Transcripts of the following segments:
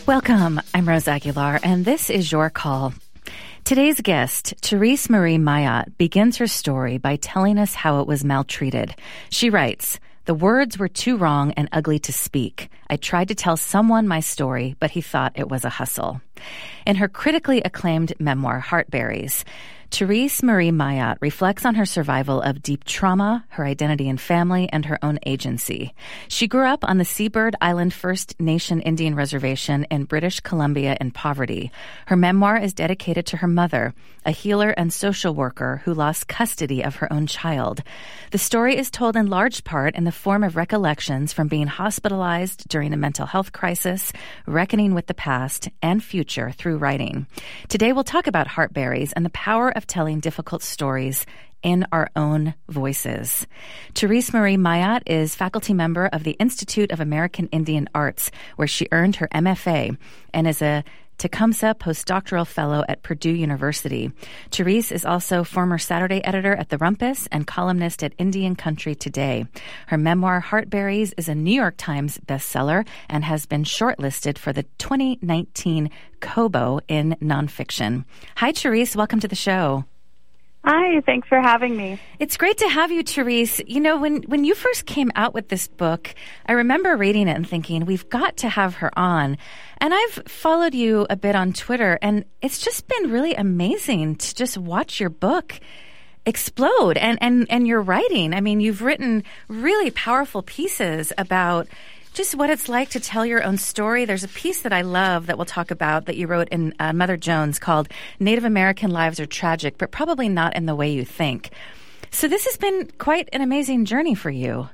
Welcome. I'm Rose Aguilar, and this is Your Call. Today's guest, Therese Marie Mayotte, begins her story by telling us how it was maltreated. She writes, "The words were too wrong and ugly to speak. I tried to tell someone my story, but he thought it was a hustle." In her critically acclaimed memoir, Heartberries, Therese Marie Mayotte reflects on her survival of deep trauma, her identity and family, and her own agency. She grew up on the Seabird Island First Nation Indian Reservation in British Columbia in poverty. Her memoir is dedicated to her mother, a healer and social worker who lost custody of her own child. The story is told in large part in the form of recollections from being hospitalized during a mental health crisis, reckoning with the past and future through writing. Today we'll talk about Heartberries and the power of telling difficult stories in our own voices. Therese Marie Mayotte is faculty member of the Institute of American Indian Arts, where she earned her MFA, and is a Tecumseh postdoctoral fellow at Purdue University. Therese is also former Saturday editor at The Rumpus and columnist at Indian Country Today. Her memoir, Heartberries, is a New York Times bestseller and has been shortlisted for the 2019 Kobo in nonfiction. Hi, Therese. Welcome to the show. Hi, thanks for having me. It's great to have you, Therese. You know, when you first came out with this book, I remember reading it and thinking, we've got to have her on. And I've followed you a bit on Twitter, and it's just been really amazing to just watch your book explode and your writing. I mean, you've written really powerful pieces about just what it's like to tell your own story. There's a piece that I love that we'll talk about that you wrote in Mother Jones called Native American Lives Are Tragic, but probably not in the way you think. So this has been quite an amazing journey for you.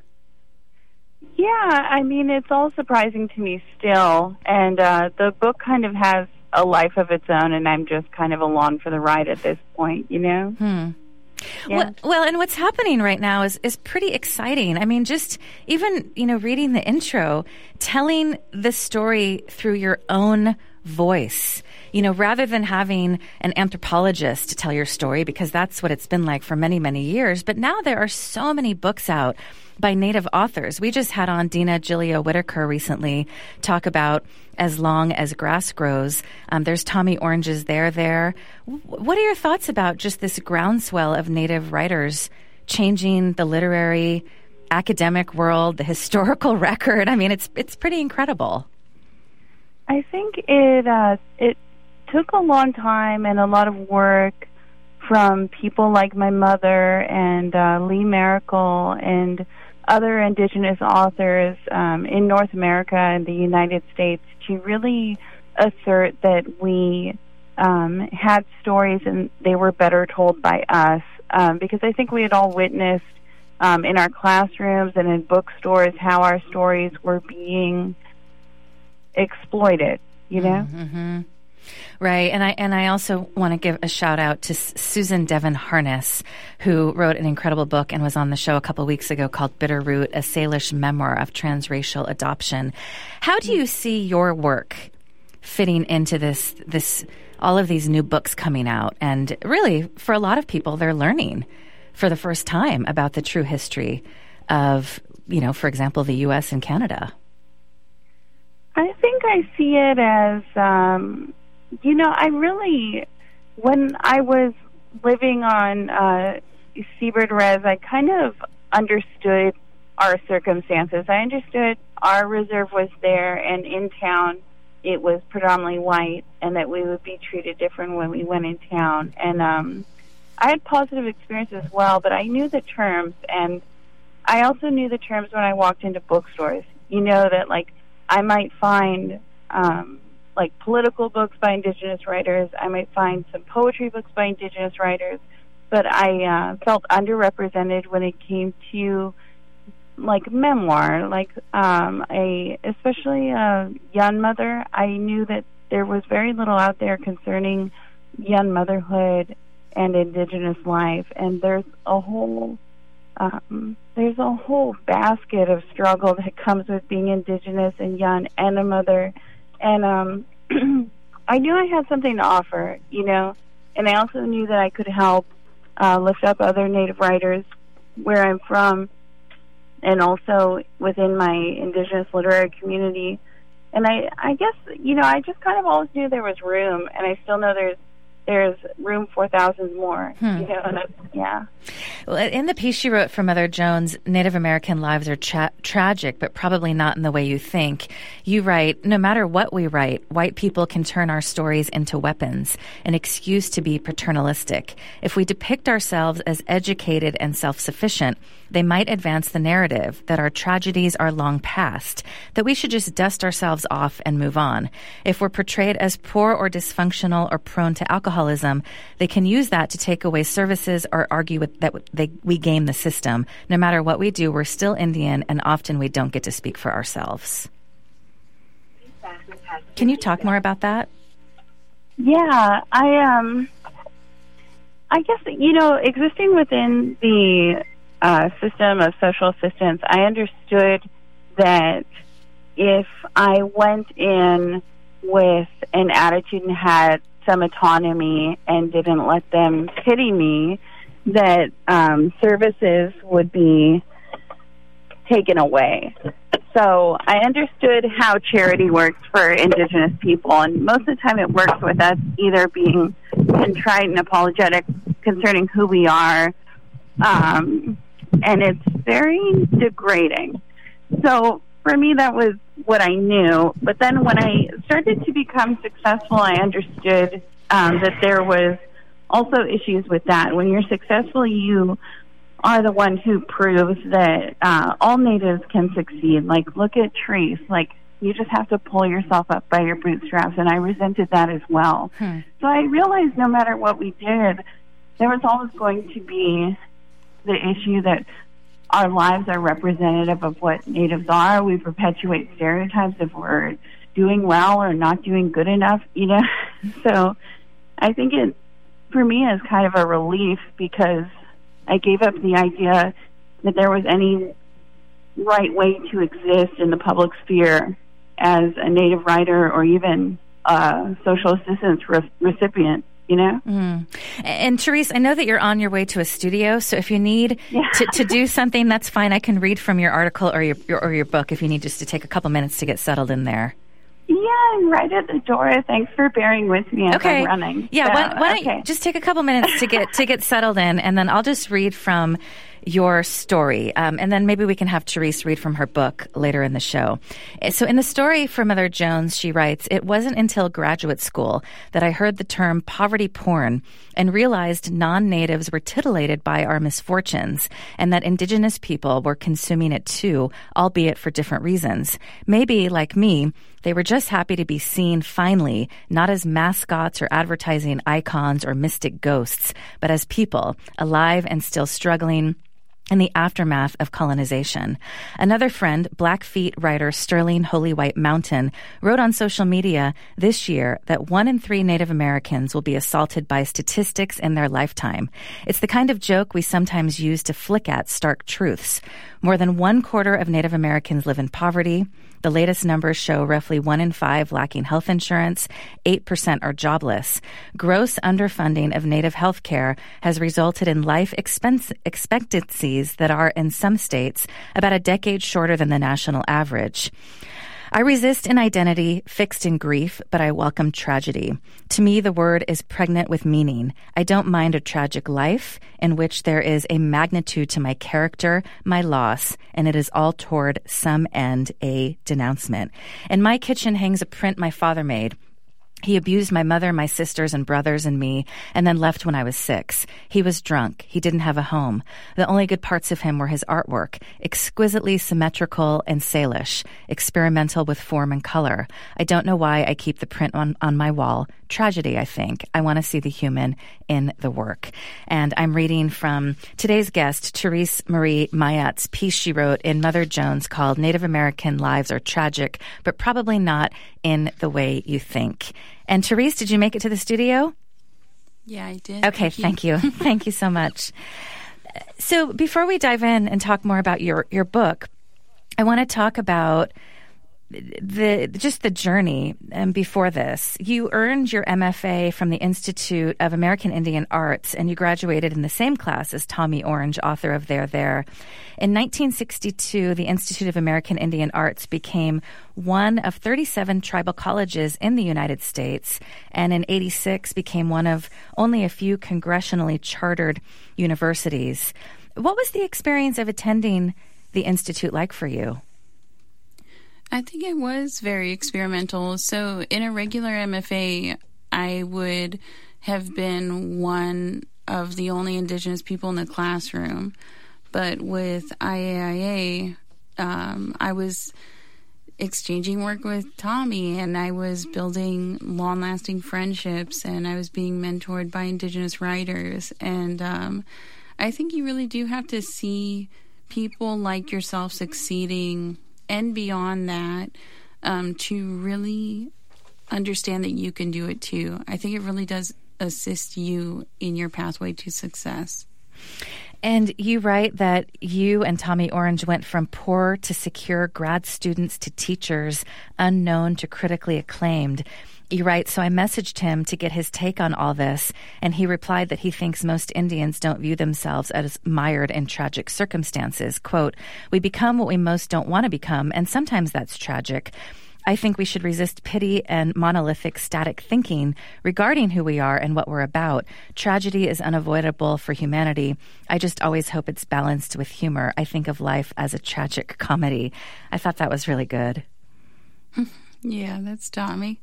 Yeah, I mean, it's all surprising to me still. And the book kind of has a life of its own, and I'm just kind of along for the ride at this point, you know? Yeah. Well, and what's happening right now is pretty exciting. I mean, just even, reading the intro, telling the story through your own voice, rather than having an anthropologist to tell your story, because that's what it's been like for many, many years. But now there are so many books out by Native authors. We just had on Dina Gilio Whitaker recently talk about As Long as Grass Grows. There's Tommy Orange's There. What are your thoughts about just this groundswell of Native writers changing the literary, academic world, the historical record? I mean, it's pretty incredible. I think it took a long time and a lot of work from people like my mother and Lee Miracle and other indigenous authors in North America and the United States to really assert that we had stories and they were better told by us, because I think we had all witnessed in our classrooms and in bookstores how our stories were being exploited, you know? Mm-hmm. Right, and I also want to give a shout out to Susan Devon Harness, who wrote an incredible book and was on the show a couple weeks ago called Bitterroot, a Salish memoir of transracial adoption. How do you see your work fitting into this all of these new books coming out? And really, for a lot of people, they're learning for the first time about the true history of, for example, the U.S. and Canada. I think I see it as, when I was living on Seabird Res, I kind of understood our circumstances. I understood our reserve was there, and in town it was predominantly white, and that we would be treated different when we went in town. And I had positive experiences as well, but I knew the terms, and I also knew the terms when I walked into bookstores. That, I might find political books by Indigenous writers. I might find some poetry books by Indigenous writers, but I felt underrepresented when it came to memoir, especially young mother. I knew that there was very little out there concerning young motherhood and Indigenous life, and there's a whole basket of struggle that comes with being Indigenous and young and a mother. And I knew I had something to offer, and I also knew that I could help lift up other Native writers where I'm from, and also within my Indigenous literary community. And I guess, I just kind of always knew there was room, and I still know there's room for thousands more, and yeah. Well, in the piece she wrote for Mother Jones, Native American lives are tragic, but probably not in the way you think. You write, no matter what we write, white people can turn our stories into weapons, an excuse to be paternalistic. If we depict ourselves as educated and self-sufficient, they might advance the narrative that our tragedies are long past, that we should just dust ourselves off and move on. If we're portrayed as poor or dysfunctional or prone to alcoholism, they can use that to take away services or argue that we game the system. No matter what we do, we're still Indian, and often we don't get to speak for ourselves. Can you talk more about that? Yeah, I guess, existing within the system of social assistance, I understood that if I went in with an attitude and had some autonomy and didn't let them pity me, that services would be taken away. So I understood how charity works for Indigenous people, and most of the time it works with us either being contrite and apologetic concerning who we are, and it's very degrading. So for me, that was what I knew. But then when I started to become successful, I understood that there was also issues with that. When you're successful, you are the one who proves that all natives can succeed. Like, look at Therese. Like, you just have to pull yourself up by your bootstraps, and I resented that as well. So I realized no matter what we did, there was always going to be the issue that our lives are representative of what natives are. We perpetuate stereotypes if we're doing well or not doing good enough, So I think it, for me, is kind of a relief, because I gave up the idea that there was any right way to exist in the public sphere as a Native writer or even a social assistance recipient. And Therese, I know that you're on your way to a studio, so if you need to do something, that's fine. I can read from your article or your book if you need just to take a couple minutes to get settled in there. Yeah, I'm right at the door. Thanks for bearing with me as I'm running. Yeah, why don't you just take a couple minutes to get settled in, and then I'll just read from your story, and then maybe we can have Therese read from her book later in the show. So in the story for Mother Jones, she writes, "It wasn't until graduate school that I heard the term poverty porn and realized non-natives were titillated by our misfortunes and that Indigenous people were consuming it too, albeit for different reasons. Maybe, like me, they were just happy to be seen finally, not as mascots or advertising icons or mystic ghosts, but as people, alive and still struggling in the aftermath of colonization." Another friend, Blackfeet writer Sterling Holy White Mountain, wrote on social media this year that 1 in 3 Native Americans will be assaulted by statistics in their lifetime. It's the kind of joke we sometimes use to flick at stark truths. More than 1/4 of Native Americans live in poverty. The latest numbers show roughly 1 in 5 lacking health insurance, 8% are jobless. Gross underfunding of Native health care has resulted in life expectancies that are, in some states, about a decade shorter than the national average. I resist an identity fixed in grief, but I welcome tragedy. To me, the word is pregnant with meaning. I don't mind a tragic life in which there is a magnitude to my character, my loss, and it is all toward some end, a denouncement. In my kitchen hangs a print my father made. He abused my mother, my sisters and brothers and me, and then left when I was 6. He was drunk. He didn't have a home. The only good parts of him were his artwork, exquisitely symmetrical and Salish, experimental with form and color. I don't know why I keep the print on my wall. Tragedy, I think. I want to see the human in the work. And I'm reading from today's guest, Therese Marie Mayat's piece she wrote in Mother Jones called Native American Lives Are Tragic, but Probably Not in the Way You Think. And Therese, did you make it to the studio? Yeah, I did. Okay, thank you. Thank you so much. So before we dive in and talk more about your book, I want to talk about the journey before this. You earned your MFA from the Institute of American Indian Arts, and you graduated in the same class as Tommy Orange, author of There, There. In 1962, the Institute of American Indian Arts became one of 37 tribal colleges in the United States, and in 86 became one of only a few congressionally chartered universities. What was the experience of attending the Institute like for you? I think it was very experimental. So in a regular MFA, I would have been one of the only Indigenous people in the classroom. But with IAIA, I was exchanging work with Tommy, and I was building long-lasting friendships, and I was being mentored by Indigenous writers. And I think you really do have to see people like yourself succeeding and beyond that to really understand that you can do it too. I think it really does assist you in your pathway to success. And you write that you and Tommy Orange went from poor to secure grad students to teachers, unknown to critically acclaimed. You write, so I messaged him to get his take on all this, and he replied that he thinks most Indians don't view themselves as mired in tragic circumstances. Quote, we become what we most don't want to become, and sometimes that's tragic. I think we should resist pity and monolithic static thinking regarding who we are and what we're about. Tragedy is unavoidable for humanity. I just always hope it's balanced with humor. I think of life as a tragic comedy. I thought that was really good. Yeah, that's Tommy.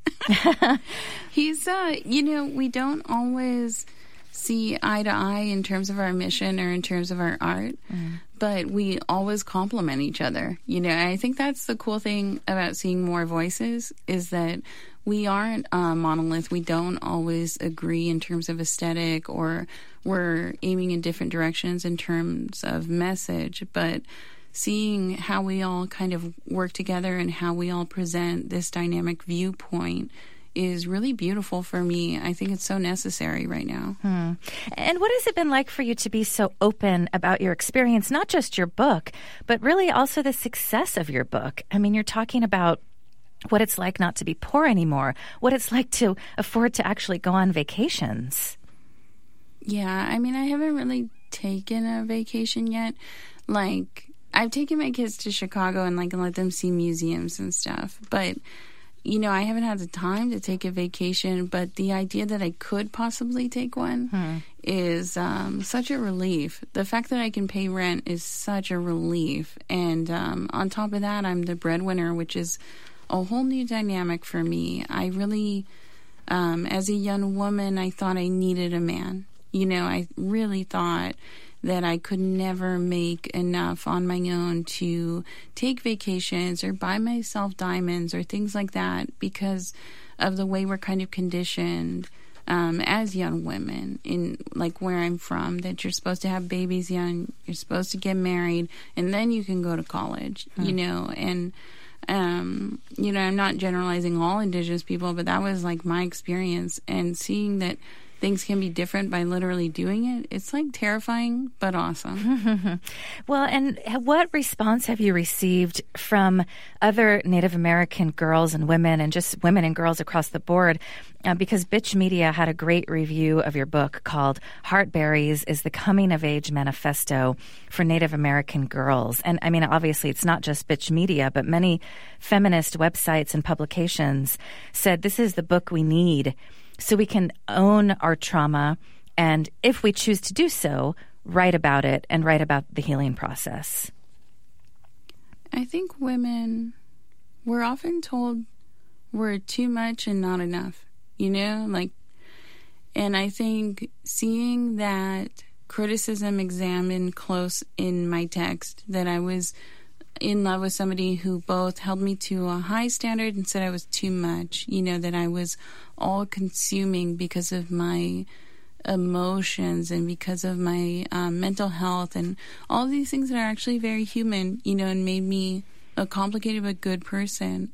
He's, we don't always see eye to eye in terms of our mission or in terms of our art, but we always complement each other. I think that's the cool thing about seeing more voices is that we aren't a monolith. We don't always agree in terms of aesthetic, or we're aiming in different directions in terms of message, but seeing how we all kind of work together and how we all present this dynamic viewpoint is really beautiful for me. I think it's so necessary right now. And what has it been like for you to be so open about your experience, not just your book, but really also the success of your book? I mean, you're talking about what it's like not to be poor anymore, what it's like to afford to actually go on vacations. Yeah, I mean, I haven't really taken a vacation yet. I've taken my kids to Chicago and let them see museums and stuff, but I haven't had the time to take a vacation, but the idea that I could possibly take one is such a relief. The fact that I can pay rent is such a relief. And on top of that, I'm the breadwinner, which is a whole new dynamic for me. I really, as a young woman, I thought I needed a man. I really thought that I could never make enough on my own to take vacations or buy myself diamonds or things like that because of the way we're kind of conditioned as young women in where I'm from, that you're supposed to have babies young, you're supposed to get married, and then you can go to college, and I'm not generalizing all Indigenous people, but that was my experience, and seeing that things can be different by literally doing it. It's terrifying, but awesome. Well, and what response have you received from other Native American girls and women, and just women and girls across the board? Because Bitch Media had a great review of your book called Heartberries is the Coming of Age Manifesto for Native American Girls. And I mean, obviously it's not just Bitch Media, but many feminist websites and publications said this is the book we need so we can own our trauma, and if we choose to do so, write about it and write about the healing process. I think women, we're often told we're too much and not enough, and I think seeing that criticism examined close in my text, that I was in love with somebody who both held me to a high standard and said I was too much, that I was all consuming because of my emotions and because of my mental health and all these things that are actually very human, and made me a complicated but good person.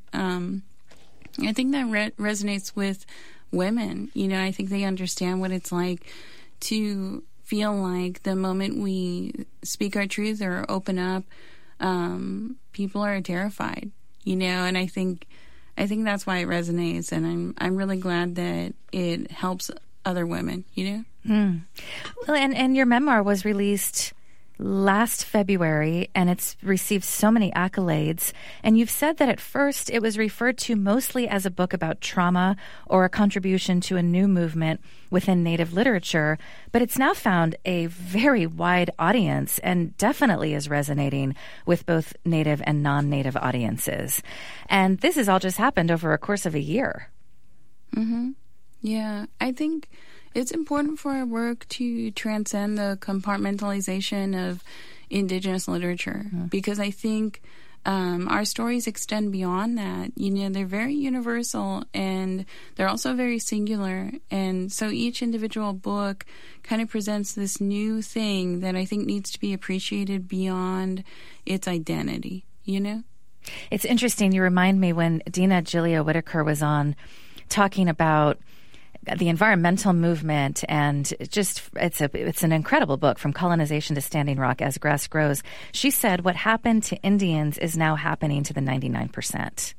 I think that resonates with women. I think they understand what it's like to feel like the moment we speak our truth or open up, people are terrified, and I think that's why it resonates, and I'm really glad that it helps other women, Well, and your memoir was released last February, and it's received so many accolades. And you've said that at first it was referred to mostly as a book about trauma or a contribution to a new movement within Native literature, but it's now found a very wide audience and definitely is resonating with both Native and non-Native audiences. And this has all just happened over a course of a year. Mm-hmm. Yeah, I think it's important for our work to transcend the compartmentalization of Indigenous literature, because I think our stories extend beyond that. They're very universal and they're also very singular. And so each individual book kind of presents this new thing that I think needs to be appreciated beyond its identity, It's interesting. You remind me when Dina Julia Whitaker was on talking about the environmental movement, and it's an incredible book, From Colonization to Standing Rock as Grass Grows. She said what happened to Indians is now happening to the 99%.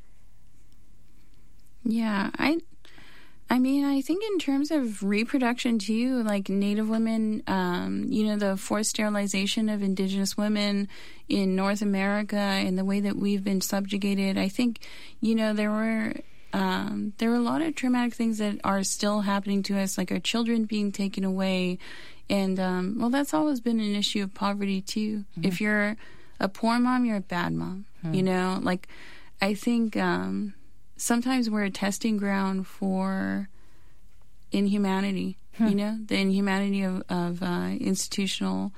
Yeah, I mean, I think in terms of reproduction too, like Native women, the forced sterilization of Indigenous women in North America and the way that we've been subjugated, I think, there were a lot of traumatic things that are still happening to us, like our children being taken away. And, that's always been an issue of poverty, too. Mm-hmm. If you're a poor mom, you're a bad mom, I think sometimes we're a testing ground for inhumanity, the inhumanity of institutional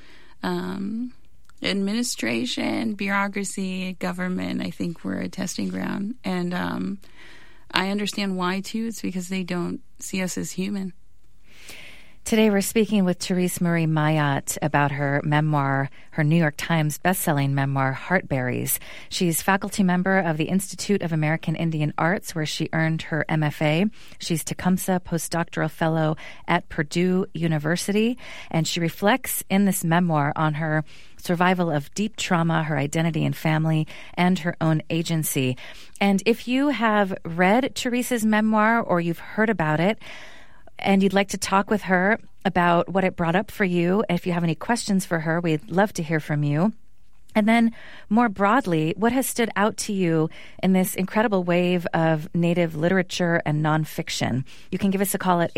administration, bureaucracy, government. I think we're a testing ground. And I understand why, too. It's because they don't see us as human. Today, we're speaking with Therese Marie Mayotte about her memoir, her New York Times bestselling memoir, Heartberries. She's faculty member of the Institute of American Indian Arts, where she earned her MFA. She's Tecumseh postdoctoral fellow at Purdue University, and she reflects in this memoir on her survival of deep trauma, her identity and family, and her own agency. And if you have read Therese's memoir or you've heard about it, and you'd like to talk with her about what it brought up for you, if you have any questions for her, we'd love to hear from you. And then more broadly, what has stood out to you in this incredible wave of Native literature and nonfiction? You can give us a call at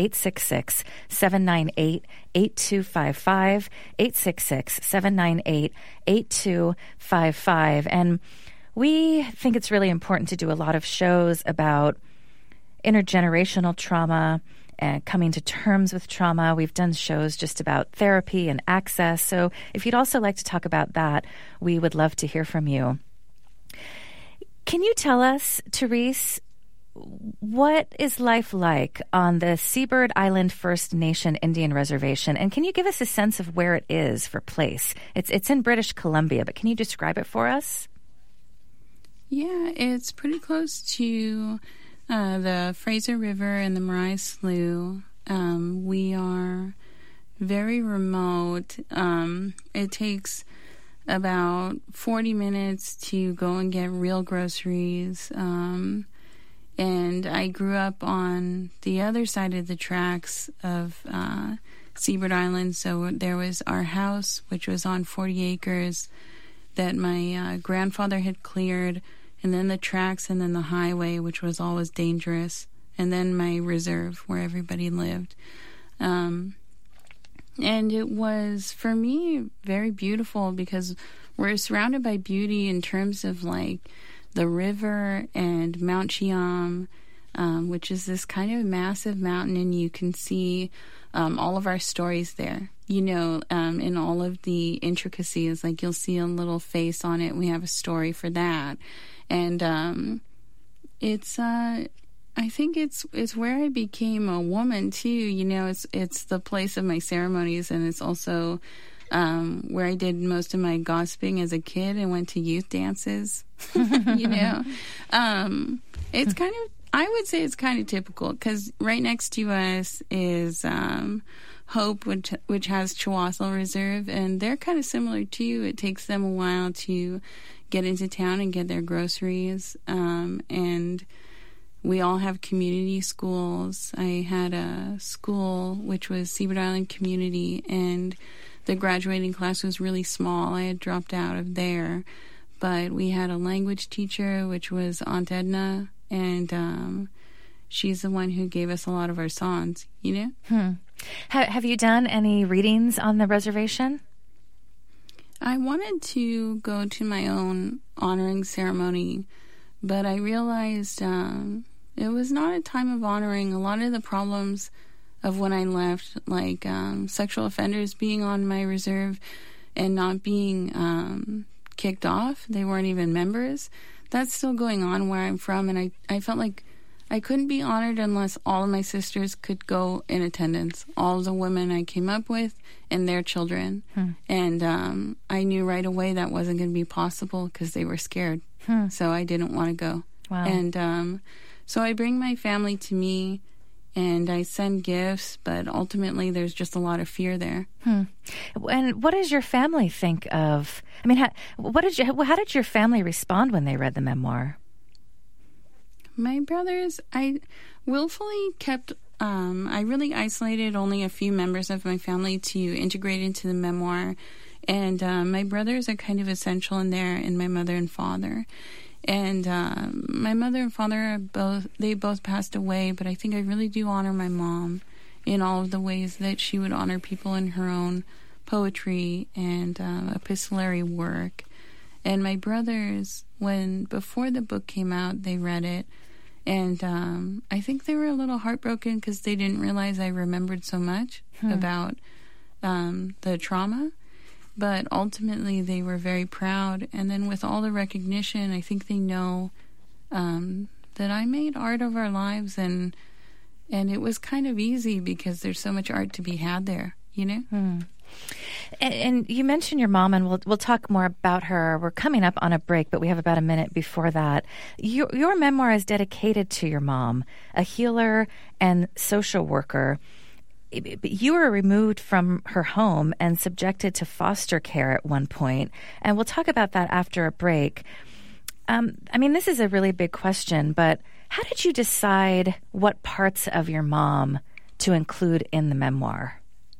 866-798-8255, 866-798-8255. And we think it's really important to do a lot of shows about intergenerational trauma and coming to terms with trauma. We've done shows just about therapy and access. So if you'd also like to talk about that, we would love to hear from you. Can you tell us, Therese, what is life like on the Seabird Island First Nation Indian Reservation? And can you give us a sense of where it is for place? It's in British Columbia, but can you describe it for us? Yeah, it's pretty close to the Fraser River and the Marai Slough. We are very remote. It takes about 40 minutes to go and get real groceries. And I grew up on the other side of the tracks of Seabird Island. So there was our house, which was on 40 acres that my grandfather had cleared, and then the tracks, and then the highway, which was always dangerous, and then my reserve where everybody lived. And it was, for me, very beautiful because we're surrounded by beauty in terms of like the river and Mount Cheam, which is this kind of massive mountain, and you can see all of our stories there. In all of the intricacies, like you'll see a little face on it. We have a story for that. And it's I think it's where I became a woman too. It's the place of my ceremonies, and it's also where I did most of my gossiping as a kid and went to youth dances. It's kind of, I would say it's kind of typical because right next to us is Hope, which has Chihuahua Reserve, and they're kind of similar too. It takes them a while to get into town and get their groceries. And we all have community schools. I had a school which was Seabird Island Community, and the graduating class was really small. I had dropped out of there. But we had a language teacher, which was Aunt Edna, and she's the one who gave us a lot of our songs, you know? Have you done any readings on the reservation? I wanted to go to my own honoring ceremony, but I realized it was not a time of honoring. A lot of the problems of when I left, like sexual offenders being on my reserve and not being kicked off, they weren't even members, that's still going on where I'm from, and I felt like I couldn't be honored unless all of my sisters could go in attendance, all of the women I came up with and their children. And I knew right away that wasn't going to be possible because they were scared. So I didn't want to go. Wow. And so I bring my family to me, and I send gifts, but ultimately there's just a lot of fear there. And what does your family think of? I mean, how did your family respond when they read the memoir? My brothers, I willfully kept, I really isolated only a few members of my family to integrate into the memoir. And my brothers are kind of essential in there, and my mother and father. And my mother and father are both passed away, but I think I really do honor my mom in all of the ways that she would honor people in her own poetry and epistolary work. And my brothers, before the book came out, they read it. And I think they were a little heartbroken because they didn't realize I remembered so much about the trauma. But ultimately, they were very proud. And then with all the recognition, I think they know that I made art of our lives. And it was kind of easy because there's so much art to be had there, you know? And you mentioned your mom, and we'll talk more about her. We're coming up on a break, but we have about a minute before that. Your memoir is dedicated to your mom, a healer and social worker. You were removed from her home and subjected to foster care at one point, and we'll talk about that after a break. I mean, this is a really big question, but how did you decide what parts of your mom to include in the memoir?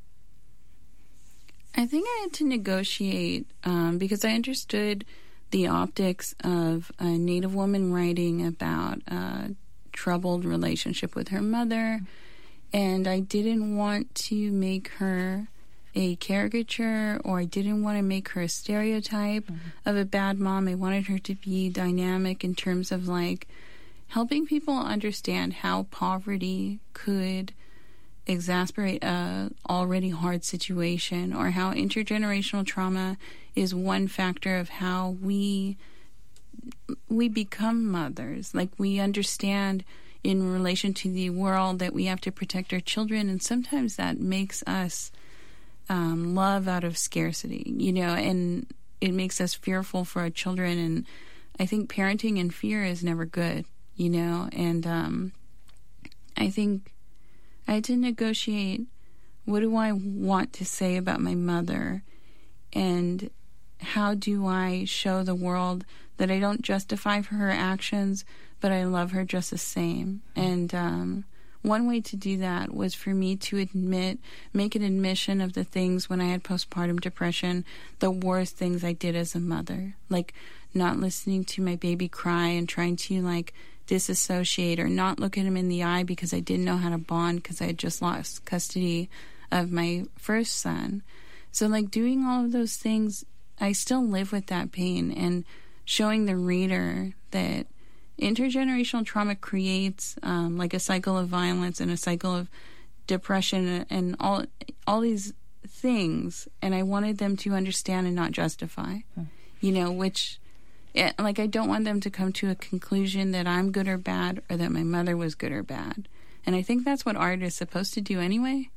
I think I had to negotiate because I understood the optics of a Native woman writing about a troubled relationship with her mother, and I didn't want to make her a caricature, or I didn't want to make her a stereotype of a bad mom. I wanted her to be dynamic in terms of like helping people understand how poverty could exacerbate a already hard situation, or how intergenerational trauma is one factor of how we become mothers. Like, we understand in relation to the world that we have to protect our children, and sometimes that makes us love out of scarcity, you know, and it makes us fearful for our children. And I think parenting in fear is never good, you know, and I think I had to negotiate, what do I want to say about my mother, and how do I show the world that I don't justify for her actions, but I love her just the same. And one way to do that was for me to make an admission of the things when I had postpartum depression, the worst things I did as a mother, like not listening to my baby cry and trying to like disassociate, or not look at him in the eye because I didn't know how to bond because I had just lost custody of my first son. So like doing all of those things, I still live with that pain, and showing the reader that intergenerational trauma creates like a cycle of violence and a cycle of depression and all these things, and I wanted them to understand and not justify, you know, which like, I don't want them to come to a conclusion that I'm good or bad, or that my mother was good or bad. And I think that's what art is supposed to do anyway.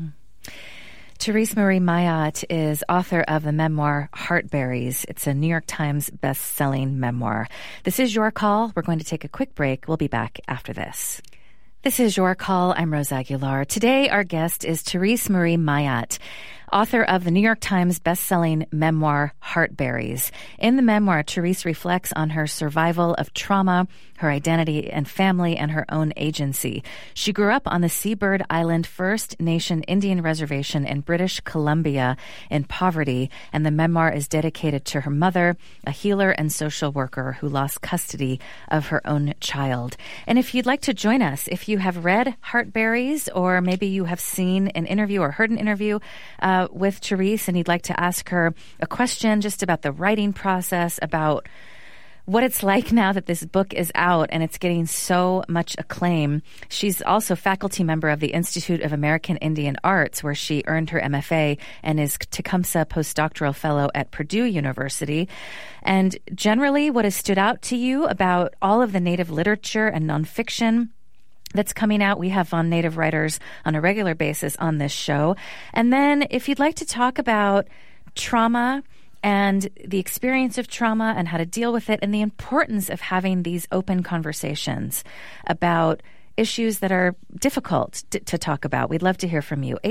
Therese Marie Mayotte is author of the memoir Heartberries. It's a New York Times best-selling memoir. This is Your Call. We're going to take a quick break. We'll be back after this. This is Your Call. I'm Rose Aguilar. Today, our guest is Therese Marie Mayotte. author of the New York Times bestselling memoir, Heartberries. In the memoir, Therese reflects on her survival of trauma, her identity and family, and her own agency. She grew up on the Seabird Island First Nation Indian Reservation in British Columbia in poverty, and the memoir is dedicated to her mother, a healer and social worker who lost custody of her own child. And if you'd like to join us, if you have read Heartberries, or maybe you have seen an interview or heard an interview with Therese and you'd like to ask her a question just about the writing process, about what it's like now that this book is out and it's getting so much acclaim. She's also faculty member of the Institute of American Indian Arts, where she earned her MFA and is Tecumseh postdoctoral fellow at Purdue University. And generally, what has stood out to you about all of the Native literature and nonfiction that's coming out? We have on Native writers on a regular basis on this show. And then if you'd like to talk about trauma and the experience of trauma and how to deal with it, and the importance of having these open conversations about issues that are difficult to talk about, we'd love to hear from you.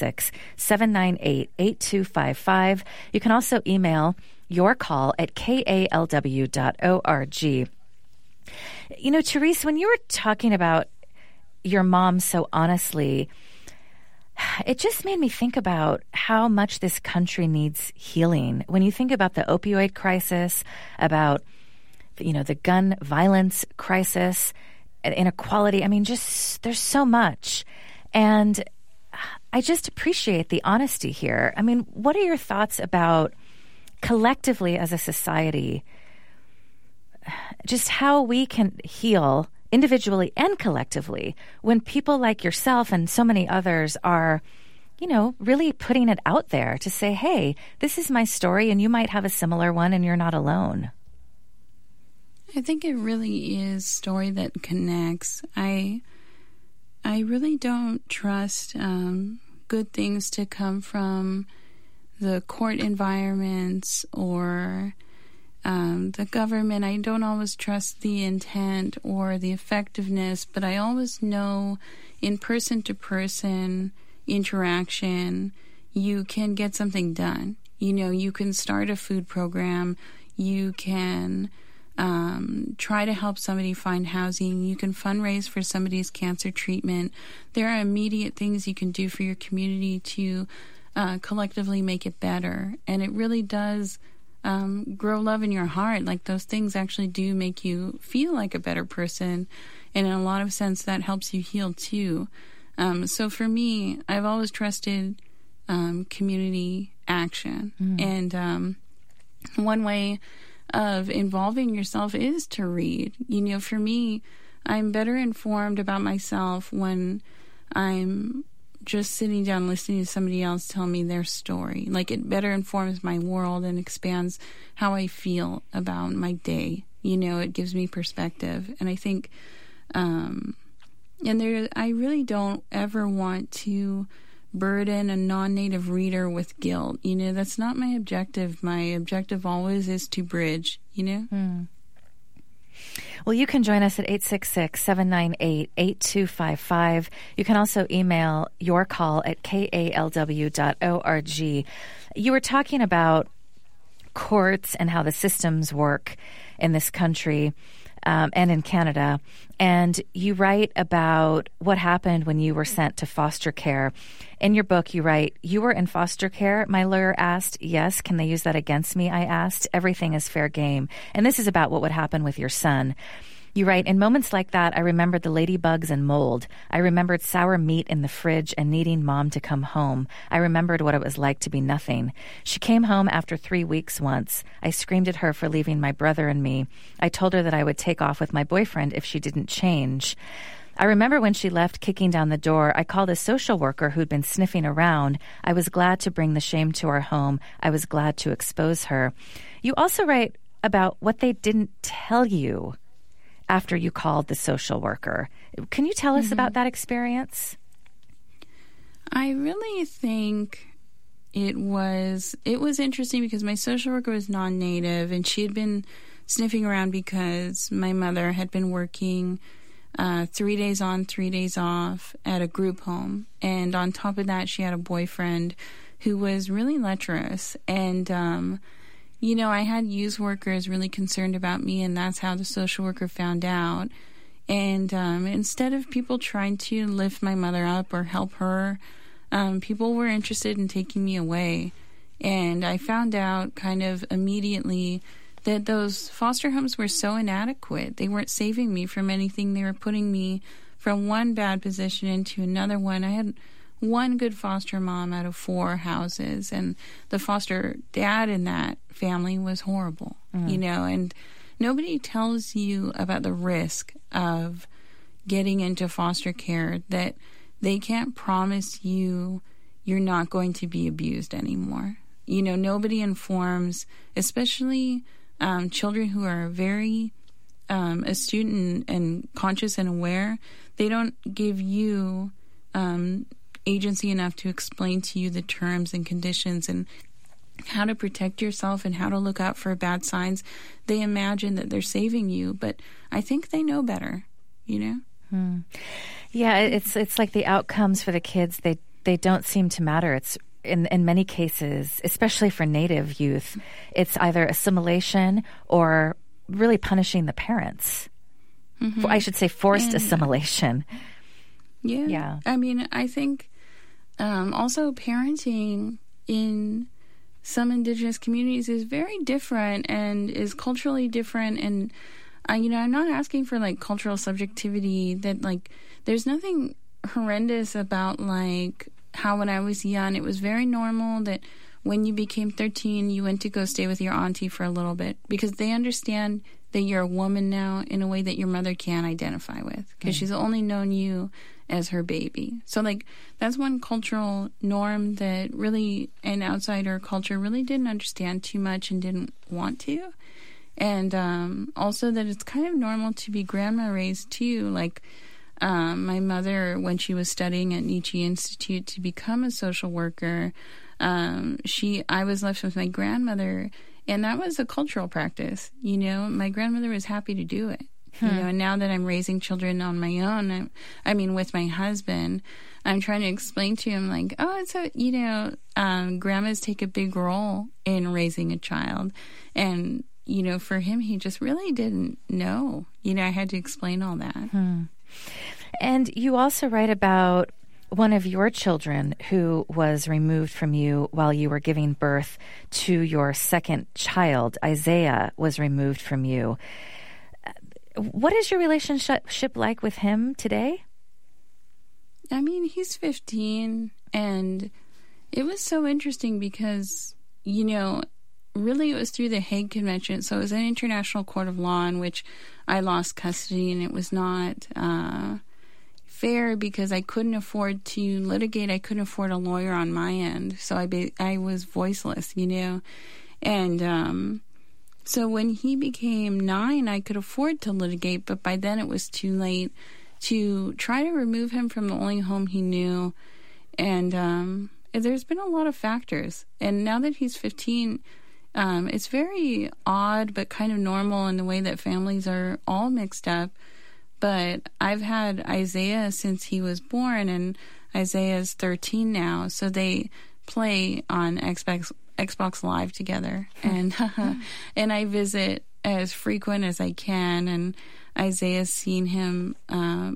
866-798-8255. You can also email your call at kalw.org. You know, Therese, when you were talking about your mom so honestly, it just made me think about how much this country needs healing. When you think about the opioid crisis, about, you know, the gun violence crisis, inequality, I mean, just there's so much. And I just appreciate the honesty here. I mean, what are your thoughts about collectively as a society, just how we can heal individually and collectively, when people like yourself and so many others are, you know, really putting it out there to say, hey, this is my story and you might have a similar one and you're not alone? I think it really is a story that connects. I really don't trust good things to come from the court environments or the government. I don't always trust the intent or the effectiveness, but I always know in person-to-person interaction, you can get something done. You know, you can start a food program. You can try to help somebody find housing. You can fundraise for somebody's cancer treatment. There are immediate things you can do for your community to collectively make it better. And it really does grow love in your heart. Like, those things actually do make you feel like a better person. And in a lot of sense, that helps you heal too. So for me, I've always trusted community action. And one way of involving yourself is to read. You know, for me, I'm better informed about myself when I'm just sitting down listening to somebody else tell me their story. Like, it better informs my world and expands how I feel about my day. You know, it gives me perspective. And I think, I really don't ever want to burden a non-native reader with guilt. You know, that's not my objective. My objective always is to bridge, you know? Well, you can join us at 866-798-8255. You can also email your call at kalw.org. You were talking about courts and how the systems work in this country and in Canada. And you write about what happened when you were sent to foster care. In your book, you write, "You were in foster care?" My lawyer asked. "Yes. Can they use that against me?" I asked. "Everything is fair game." And this is about what would happen with your son. You write, "In moments like that, I remembered the ladybugs and mold. I remembered sour meat in the fridge and needing Mom to come home. I remembered what it was like to be nothing. She came home after 3 weeks once. I screamed at her for leaving my brother and me. I told her that I would take off with my boyfriend if she didn't change. I remember when she left kicking down the door, I called a social worker who'd been sniffing around. I was glad to bring the shame to our home. I was glad to expose her." You also write about what they didn't tell you after you called the social worker. Can you tell us about that experience? I really think it was interesting because my social worker was non-native, and she had been sniffing around because my mother had been working 3 days on, 3 days off at a group home. And on top of that, she had a boyfriend who was really lecherous. And, I had youth workers really concerned about me, and that's how the social worker found out. And instead of people trying to lift my mother up or help her, people were interested in taking me away. And I found out kind of immediately that those foster homes were so inadequate. They weren't saving me from anything. They were putting me from one bad position into another one. I had one good foster mom out of 4 houses, and the foster dad in that family was horrible, and nobody tells you about the risk of getting into foster care, that they can't promise you're not going to be abused anymore. Nobody informs, especially children who are very astute and conscious and aware. They don't give you agency enough to explain to you the terms and conditions and how to protect yourself and how to look out for bad signs. They imagine that they're saving you, but I think they know better, Yeah, it's like the outcomes for the kids, they don't seem to matter. It's in many cases, especially for Native youth, it's either assimilation or really punishing the parents. Mm-hmm. I should say forced assimilation. Yeah. I mean, I think also parenting in some Indigenous communities is very different and is culturally different. And, I'm not asking for, cultural subjectivity. That, there's nothing horrendous about, how when I was young, it was very normal that when you became 13, you went to go stay with your auntie for a little bit because they understand that you're a woman now in a way that your mother can't identify with because she's only known you as her baby. So, that's one cultural norm that really an outsider culture really didn't understand too much and didn't want to. And also that it's kind of normal to be grandma raised too. My mother, when she was studying at Nietzsche Institute to become a social worker, I was left with my grandmother, and that was a cultural practice. My grandmother was happy to do it. And now that I'm raising children on my own, with my husband, I'm trying to explain to him, grandmas take a big role in raising a child. And, for him, he just really didn't know. I had to explain all that. And you also write about one of your children who was removed from you while you were giving birth to your second child. Isaiah was removed from you. What is your relationship like with him today? He's 15, and it was so interesting because, really it was through the Hague Convention. So it was an international court of law in which I lost custody, and it was not fair because I couldn't afford to litigate. I couldn't afford a lawyer on my end. So I was voiceless, And so when he became 9, I could afford to litigate, but by then it was too late to try to remove him from the only home he knew. And there's been a lot of factors. And now that he's 15, it's very odd but kind of normal in the way that families are all mixed up. But I've had Isaiah since he was born, and Isaiah's 13 now, so they play on Xbox Live together, and and I visit as frequent as I can, and Isaiah's seen him, a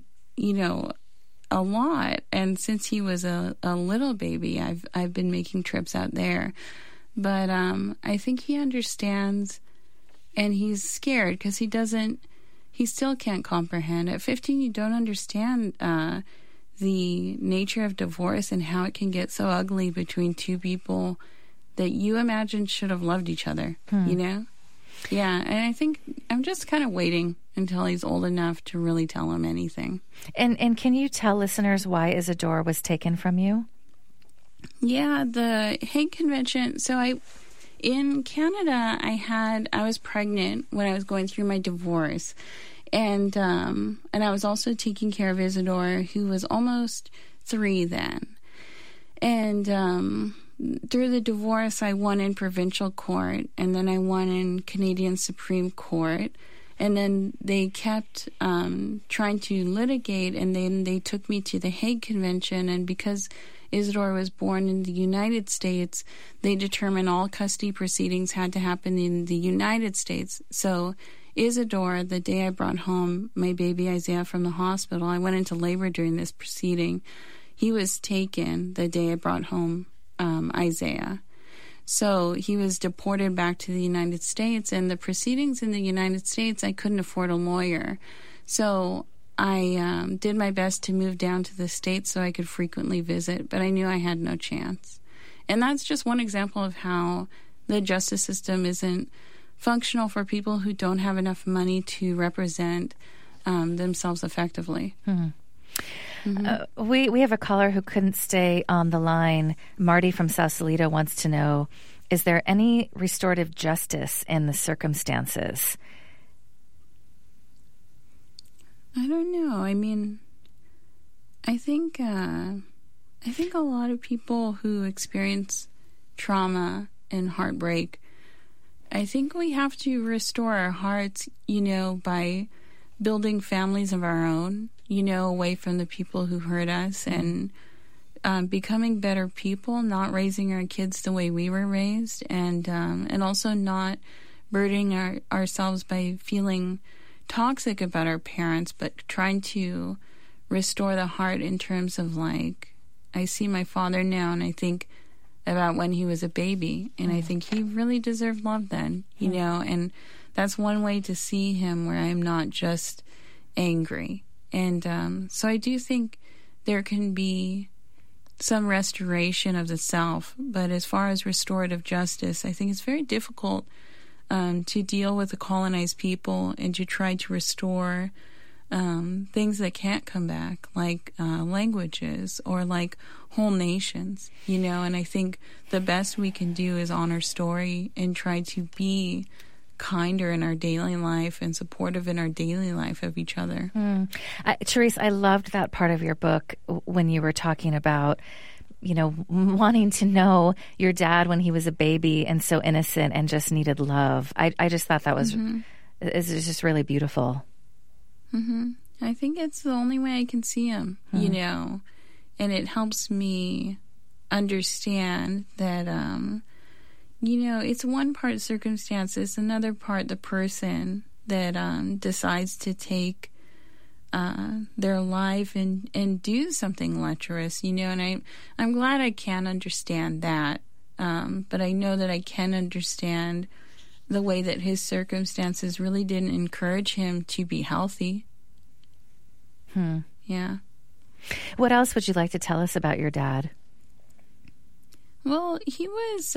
lot, and since he was a little baby, I've been making trips out there, but I think he understands, and he's scared because he still can't comprehend. At 15, you don't understand the nature of divorce and how it can get so ugly between two people that you imagine should have loved each other, Yeah, and I think I'm just kind of waiting until he's old enough to really tell him anything. And can you tell listeners why Isadora was taken from you? Yeah, the Hague Convention. So in Canada, I was pregnant when I was going through my divorce, and I was also taking care of Isadora, who was almost 3 then, and through the divorce, I won in provincial court, and then I won in Canadian Supreme Court, and then they kept trying to litigate, and then they took me to the Hague Convention, and because Isidore was born in the United States, they determined all custody proceedings had to happen in the United States. So Isidore, the day I brought home my baby Isaiah from the hospital, I went into labor during this proceeding. He was taken the day I brought home Isaiah. So he was deported back to the United States, and the proceedings in the United States, I couldn't afford a lawyer. So I did my best to move down to the States so I could frequently visit, but I knew I had no chance. And that's just one example of how the justice system isn't functional for people who don't have enough money to represent themselves effectively. We have a caller who couldn't stay on the line. Marty from Sausalito wants to know, is there any restorative justice in the circumstances? I don't know. I mean, I think a lot of people who experience trauma and heartbreak, I think we have to restore our hearts, by building families of our own, away from the people who hurt us, and becoming better people, not raising our kids the way we were raised, and also not burdening ourselves by feeling toxic about our parents, but trying to restore the heart in terms of, like, I see my father now and I think about when he was a baby, and I think he really deserved love then, and that's one way to see him, where I'm not just angry. And so I do think there can be some restoration of the self, but as far as restorative justice, I think it's very difficult to deal with the colonized people and to try to restore things that can't come back, like languages or like whole nations, and I think the best we can do is honor story and try to be kinder in our daily life and supportive in our daily life of each other. Therese, I loved that part of your book when you were talking about, wanting to know your dad when he was a baby and so innocent and just needed love. I just thought that was it's just really beautiful. I think it's the only way I can see him, and it helps me understand that, it's one part circumstances, another part the person that decides to take their life and do something lecherous, and I'm glad I can understand that, but I know that I can understand the way that his circumstances really didn't encourage him to be healthy. Yeah. What else would you like to tell us about your dad? Well, he was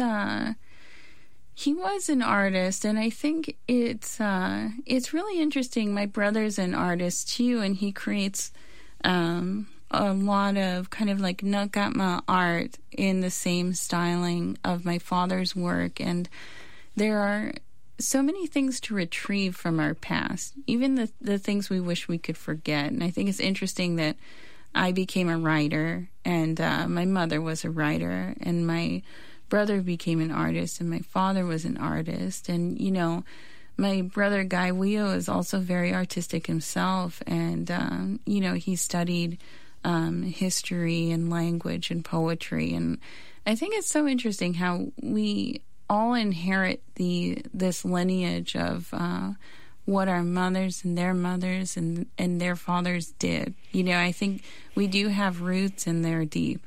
an artist, and I think it's really interesting. My brother's an artist too, and he creates a lot of kind of like Nakatma art in the same styling of my father's work, and there are so many things to retrieve from our past, even the things we wish we could forget. And I think it's interesting that I became a writer, and my mother was a writer, and my brother became an artist, and my father was an artist. And, my brother Guy Weo is also very artistic himself, and, he studied history and language and poetry. And I think it's so interesting how we all inherit this lineage of what our mothers and their fathers did. I think we do have roots and they're deep.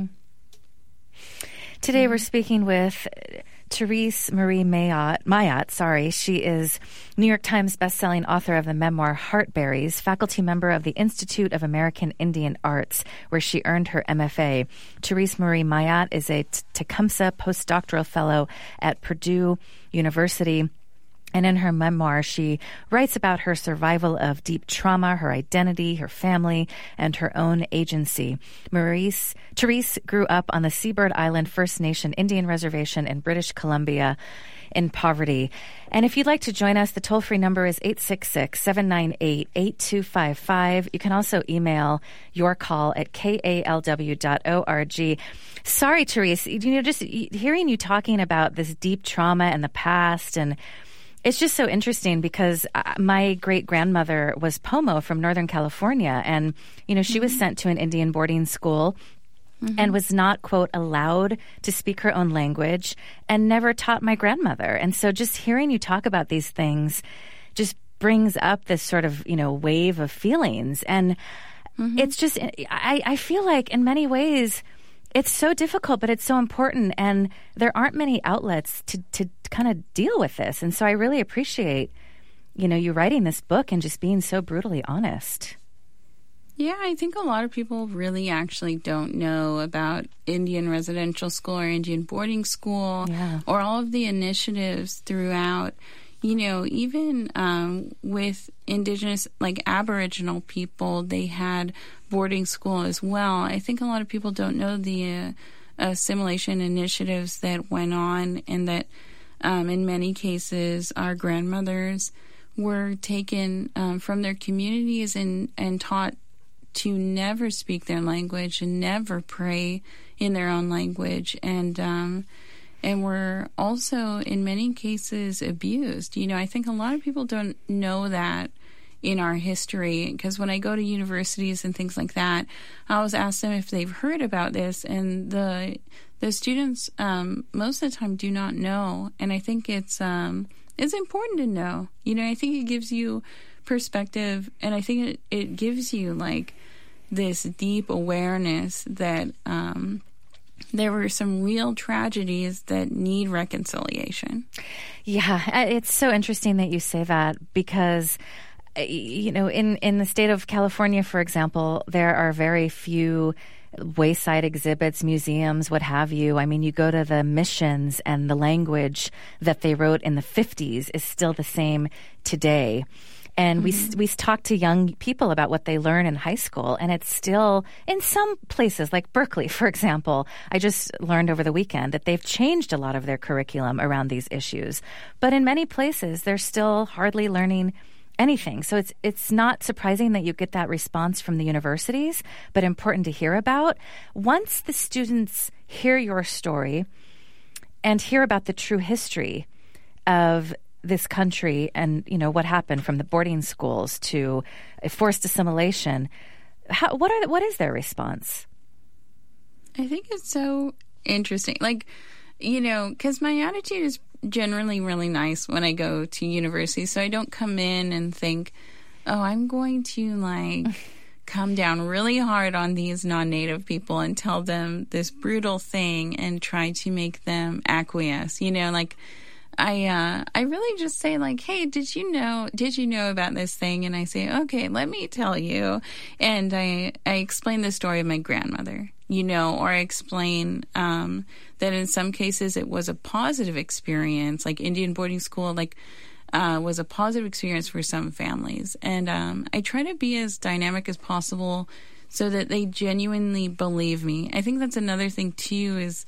Today we're speaking with Therese Marie Mayotte. She is New York Times bestselling author of the memoir Heartberries, faculty member of the Institute of American Indian Arts, where she earned her MFA. Therese Marie Mayotte is a Tecumseh postdoctoral fellow at Purdue University. And in her memoir, she writes about her survival of deep trauma, her identity, her family, and her own agency. Therese grew up on the Seabird Island First Nation Indian Reservation in British Columbia in poverty. And if you'd like to join us, the toll-free number is 866-798-8255. You can also email your call at kalw.org. Sorry, Therese, just hearing you talking about this deep trauma and the past, and it's just so interesting because my great-grandmother was Pomo from Northern California, and, she was sent to an Indian boarding school and was not, quote, allowed to speak her own language and never taught my grandmother. And so just hearing you talk about these things just brings up this sort of, wave of feelings. And it's just, I feel like in many ways it's so difficult, but it's so important. And there aren't many outlets to kind of deal with this. And so I really appreciate, you writing this book and just being so brutally honest. Yeah, I think a lot of people really actually don't know about Indian residential school or Indian boarding school or all of the initiatives throughout. Even with Indigenous, like Aboriginal people, they had boarding school as well. I think a lot of people don't know the assimilation initiatives that went on, and that in many cases our grandmothers were taken from their communities and taught to never speak their language and never pray in their own language, and were also in many cases abused. I think a lot of people don't know that in our history, because when I go to universities and things like that, I always ask them if they've heard about this, and the students most of the time do not know. And I think it's important to know. I think it gives you perspective, and I think it gives you like this deep awareness that there were some real tragedies that need reconciliation. Yeah, it's so interesting that you say that, because in the state of California, for example, there are very few wayside exhibits, museums, what have you. I mean, you go to the missions and the language that they wrote in the 50s is still the same today. And we talk to young people about what they learn in high school, and it's still, in some places, like Berkeley, for example, I just learned over the weekend that they've changed a lot of their curriculum around these issues. But in many places, they're still hardly learning anything. So it's not surprising that you get that response from the universities, but important to hear about. Once the students hear your story and hear about the true history of this country and, what happened from the boarding schools to forced assimilation, what is their response? I think it's so interesting. Because my attitude is generally really nice when I go to university. So I don't come in and think, I'm going to come down really hard on these non-native people and tell them this brutal thing and try to make them acquiesce. I really just say hey, did you know about this thing? And I say, okay, let me tell you. And I explain the story of my grandmother, or I explain that in some cases it was a positive experience, like Indian boarding school, was a positive experience for some families. And I try to be as dynamic as possible so that they genuinely believe me. I think that's another thing too, is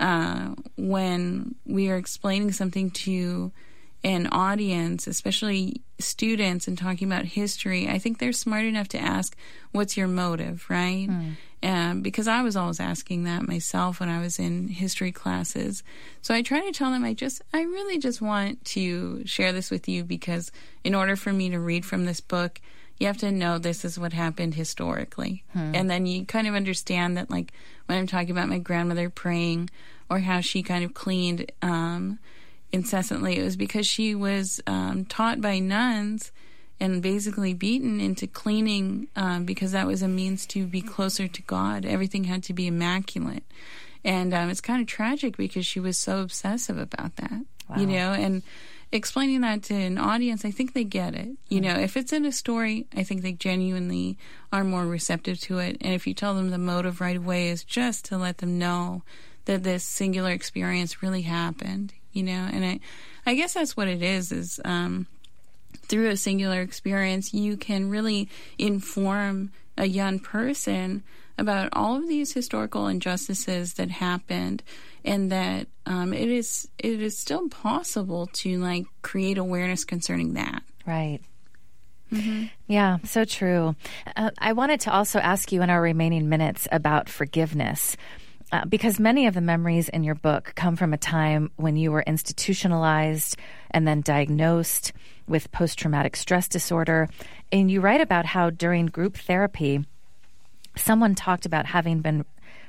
when we are explaining something to an audience, especially students, and talking about history, I think they're smart enough to ask, what's your motive, right? Because I was always asking that myself when I was in history classes. So I try to tell them, I really just want to share this with you, because in order for me to read from this book, you have to know this is what happened historically. And then you kind of understand that, when I'm talking about my grandmother praying or how she kind of cleaned incessantly, it was because she was taught by nuns and basically beaten into cleaning, because that was a means to be closer to God. Everything had to be immaculate. And it's kind of tragic because she was so obsessive about that, and explaining that to an audience, I think they get it. If it's in a story, I think they genuinely are more receptive to it. And if you tell them the motive right away is just to let them know that this singular experience really happened, and I guess that's what it is through a singular experience, you can really inform a young person about all of these historical injustices that happened, and that it is still possible to create awareness concerning that. Right. Mm-hmm. Yeah, so true. I wanted to also ask you in our remaining minutes about forgiveness, because many of the memories in your book come from a time when you were institutionalized and then diagnosed with post-traumatic stress disorder. And you write about how during group therapy, someone talked about having been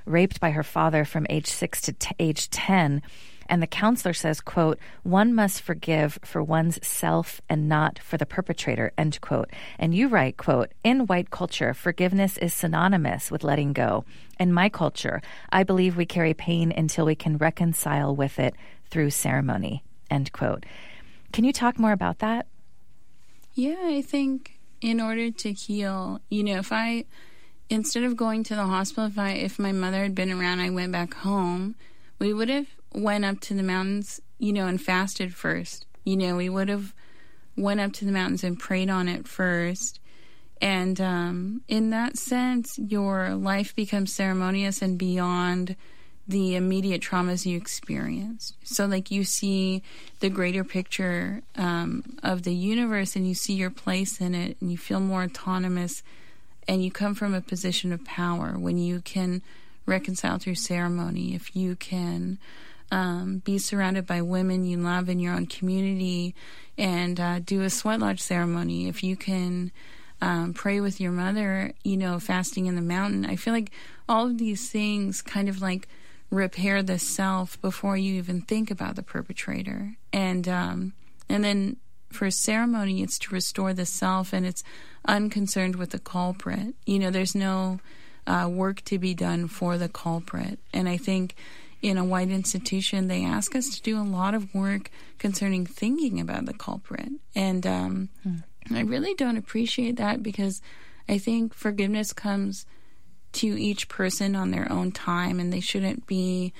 raped by her father from age 6 to age 10. And the counselor says, quote, one must forgive for one's self and not for the perpetrator, end quote. And you write, quote, in white culture, forgiveness is synonymous with letting go. In my culture, I believe we carry pain until we can reconcile with it through ceremony, end quote. Can you talk more about that? Yeah, I think in order to heal, if instead of going to the hospital, if my mother had been around, I went back home, we would have went up to the mountains, and fasted first. We would have went up to the mountains and prayed on it first. And in that sense, your life becomes ceremonious and beyond the immediate traumas you experienced. So, you see the greater picture of the universe, and you see your place in it, and you feel more autonomous, and you come from a position of power when you can reconcile through ceremony. If you can be surrounded by women you love in your own community and do a sweat lodge ceremony. If you can pray with your mother, fasting in the mountain. I feel like all of these things kind of repair the self before you even think about the perpetrator. And then for ceremony, it's to restore the self, and it's unconcerned with the culprit. There's no work to be done for the culprit. And I think in a white institution, they ask us to do a lot of work concerning thinking about the culprit. And I really don't appreciate that, because I think forgiveness comes to each person on their own time, and they shouldn't be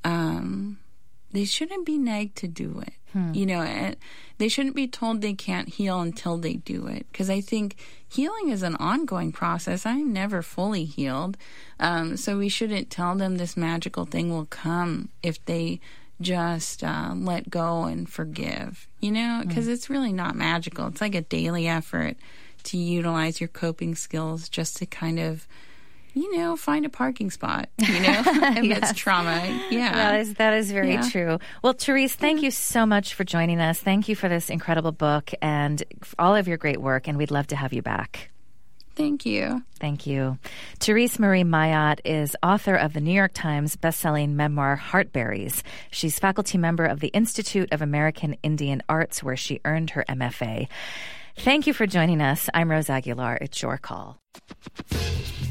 nagged to do it. And they shouldn't be told they can't heal until they do it. Because I think healing is an ongoing process. I'm never fully healed. So we shouldn't tell them this magical thing will come if they just let go and forgive, because it's really not magical. It's like a daily effort to utilize your coping skills just to kind of find a parking spot, amidst trauma. Yeah. That is very true. Well, Therese, thank you so much for joining us. Thank you for this incredible book and all of your great work, and we'd love to have you back. Thank you. Thank you. Therese Marie Mayotte is author of the New York Times bestselling memoir, Heartberries. She's faculty member of the Institute of American Indian Arts, where she earned her MFA. Thank you for joining us. I'm Rose Aguilar. It's your call.